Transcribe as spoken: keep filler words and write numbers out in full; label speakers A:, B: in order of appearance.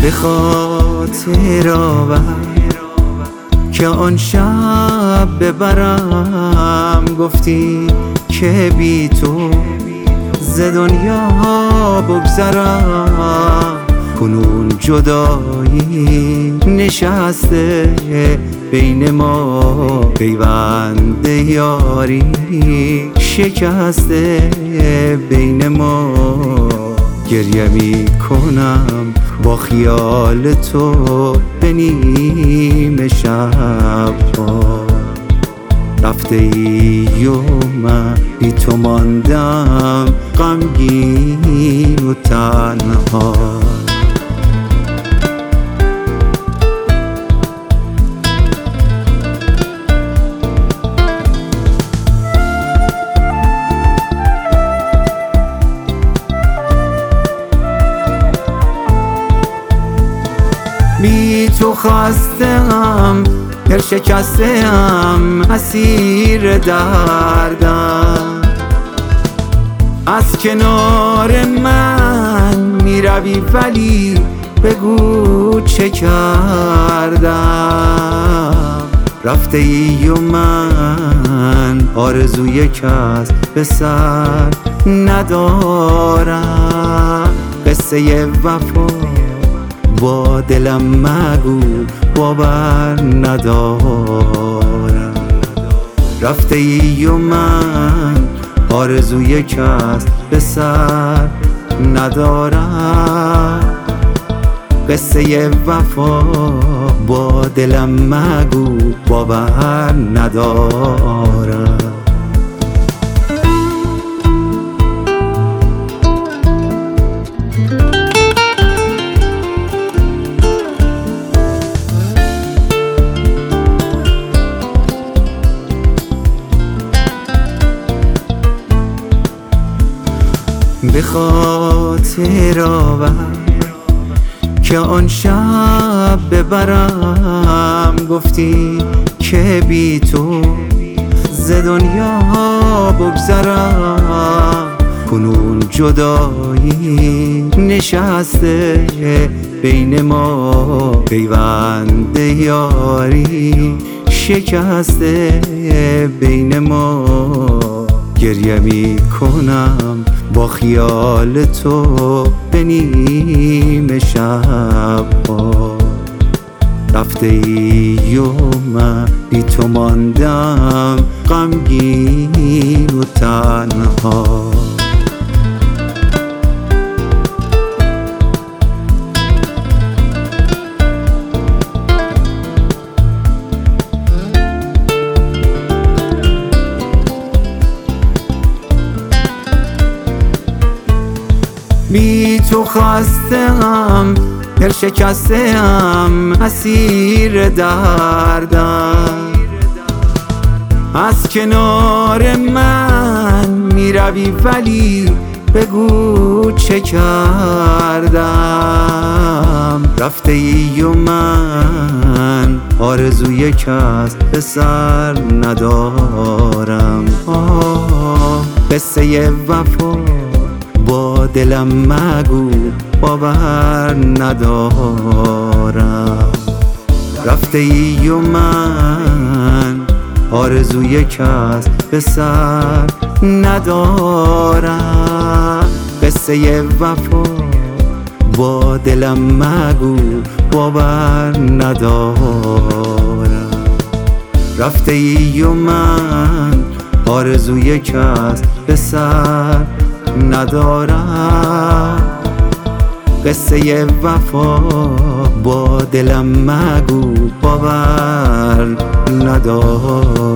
A: به خاطر آور که آن شب ببرم، گفتی که بی تو ز دنیا بگذرم. کنون جدایی نشسته بین ما، پیوند یاری شکسته بین ما. گریه می کنم با خیال تو به نیمه شب ها. رفته ای و من بی تو ماندم غمگین و تنها. بی تو خستم، دل شکستم، اسیر دردم. از کنار من می روی ولی بگو چه کردم. رفته ای و من آرزوی کس به سر ندارم. قصه وفا با دلم مگو باور ندارم. رفته ای و من آرزوی کس به سر ندارم. قصه وفا با دلم مگو باور ندارم. به خاطر آور که آن شب ببرم، گفتی که بی تو ز دنیا بگذرم. کنون جدایی نشسته بین ما، پیوند یاری شکسته بین ما. گریه می کنم با خیال تو به نیمه شب ها. رفته ای و من بی تو ماندم غمگین و تنها. بی تو خستم، دل شکستم، اسیر دردم. از کنار من می روی ولی بگو چه کردم. رفته ای و من آرزوی کس به سر ندارم. آه قصه وفا با دلم مگو باور ندارم. رفته ای و من آرزوی کس به سر ندارم. قصه وفا با دلم مگو باور ندارم. رفته ای و من آرزوی کس به سر ندارم. قصه وفا با دلم مگو باور ندارم.